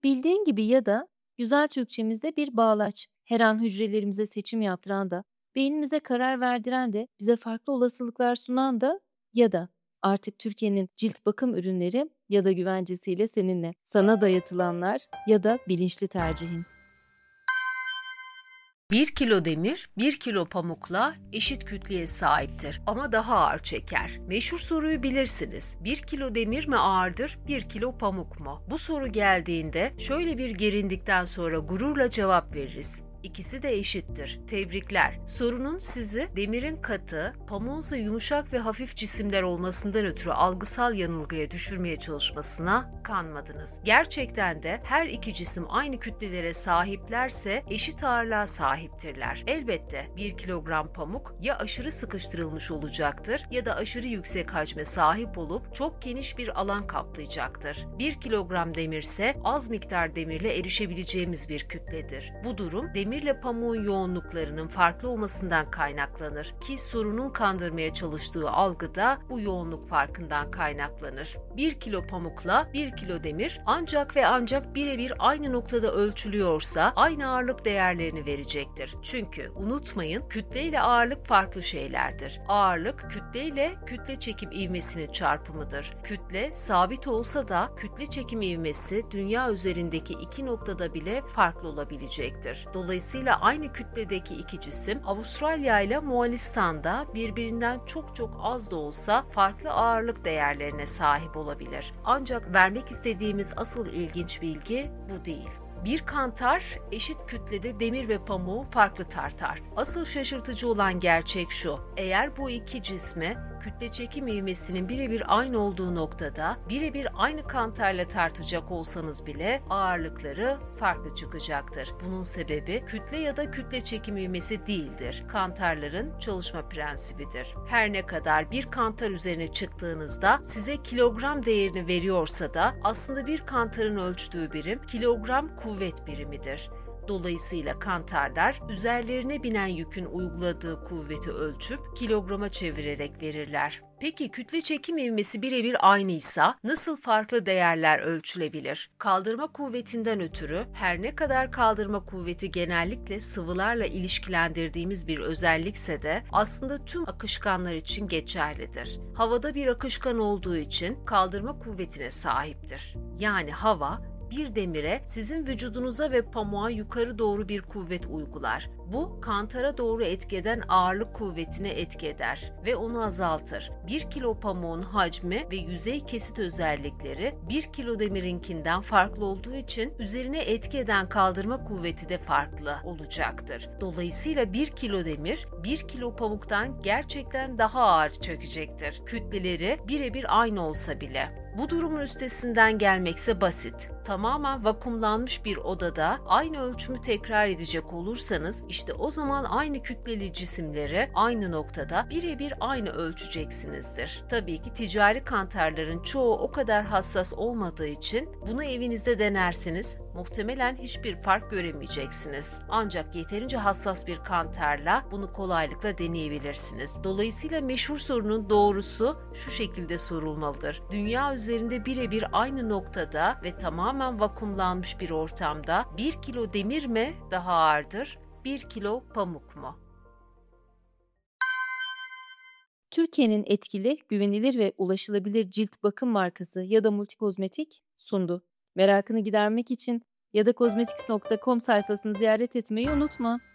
Bildiğin gibi ya da güzel Türkçemizde bir bağlaç. Her an hücrelerimize seçim yaptıran da, beynimize karar verdiren de, bize farklı olasılıklar sunan da ya da artık Türkiye'nin cilt bakım ürünleri ya da güvencesiyle seninle. Sana dayatılanlar ya da bilinçli tercihin. 1 kilo demir, 1 kilo pamukla eşit kütleye sahiptir ama daha ağır çeker. Meşhur soruyu bilirsiniz. 1 kilo demir mi ağırdır, 1 kilo pamuk mu? Bu soru geldiğinde şöyle bir gerindikten sonra gururla cevap veririz. İkisi de eşittir. Tebrikler. Sorunun sizi demirin katı, pamuğunsa yumuşak ve hafif cisimler olmasından ötürü algısal yanılgıya düşürmeye çalışmasına kanmadınız. Gerçekten de her iki cisim aynı kütlelere sahiplerse eşit ağırlığa sahiptirler. Elbette 1 kilogram pamuk ya aşırı sıkıştırılmış olacaktır ya da aşırı yüksek hacme sahip olup çok geniş bir alan kaplayacaktır. 1 kilogram demirse az miktar demirle erişebileceğimiz bir kütledir. Bu durum demirle pamuğun yoğunluklarının farklı olmasından kaynaklanır ki sorunun kandırmaya çalıştığı algı da bu yoğunluk farkından kaynaklanır. 1 kilo pamukla 1 kilo demir ancak ve ancak birebir aynı noktada ölçülüyorsa aynı ağırlık değerlerini verecektir. Çünkü unutmayın, kütle ile ağırlık farklı şeylerdir. Ağırlık kütle ile kütle çekim ivmesinin çarpımıdır. Kütle sabit olsa da kütle çekim ivmesi dünya üzerindeki iki noktada bile farklı olabilecektir. Dolayısıyla aynı kütledeki iki cisim Avustralya ile Moğolistan'da birbirinden çok az da olsa farklı ağırlık değerlerine sahip olabilir. Ancak vermek istediğimiz asıl ilginç bilgi bu değil. Bir kantar eşit kütlede demir ve pamuğu farklı tartar. Asıl şaşırtıcı olan gerçek şu: eğer bu iki cisme kütle çekim ivmesinin birebir aynı olduğu noktada birebir aynı kantarla tartacak olsanız bile ağırlıkları farklı çıkacaktır. Bunun sebebi kütle ya da kütle çekim ivmesi değildir. Kantarların çalışma prensibidir. Her ne kadar bir kantar üzerine çıktığınızda size kilogram değerini veriyorsa da aslında bir kantarın ölçtüğü birim kilogram kuvvet birimidir. Dolayısıyla kantarlar üzerlerine binen yükün uyguladığı kuvveti ölçüp kilograma çevirerek verirler. Peki kütle çekim ivmesi birebir aynıysa nasıl farklı değerler ölçülebilir? Kaldırma kuvvetinden ötürü her ne kadar kaldırma kuvveti genellikle sıvılarla ilişkilendirdiğimiz bir özellikse de aslında tüm akışkanlar için geçerlidir. Havada bir akışkan olduğu için kaldırma kuvvetine sahiptir. Yani hava bir demire sizin vücudunuza ve pamuğa yukarı doğru bir kuvvet uygular. Bu kantara doğru etki eden ağırlık kuvvetine etki eder ve onu azaltır. 1 kilo pamuğun hacmi ve yüzey kesit özellikleri 1 kilo demirinkinden farklı olduğu için üzerine etki eden kaldırma kuvveti de farklı olacaktır. Dolayısıyla 1 kilo demir 1 kilo pamuktan gerçekten daha ağır çökecektir. Kütleleri birebir aynı olsa bile. Bu durumun üstesinden gelmekse basit. Tamamen vakumlanmış bir odada aynı ölçümü tekrar edecek olursanız işte o zaman aynı kütleli cisimleri aynı noktada birebir aynı ölçeceksinizdir. Tabii ki ticari kantarların çoğu o kadar hassas olmadığı için bunu evinizde denerseniz muhtemelen hiçbir fark göremeyeceksiniz. Ancak yeterince hassas bir kantarla bunu kolaylıkla deneyebilirsiniz. Dolayısıyla meşhur sorunun doğrusu şu şekilde sorulmalıdır. Dünya üzerinde birebir aynı noktada ve tamamen vakumlanmış bir ortamda 1 kilo demir mi daha ağırdır, 1 kilo pamuk mu? Türkiye'nin etkili, güvenilir ve ulaşılabilir cilt bakım markası ya da Multikozmetik sundu. Merakını gidermek için ya da kozmetiks.com sayfasını ziyaret etmeyi unutma.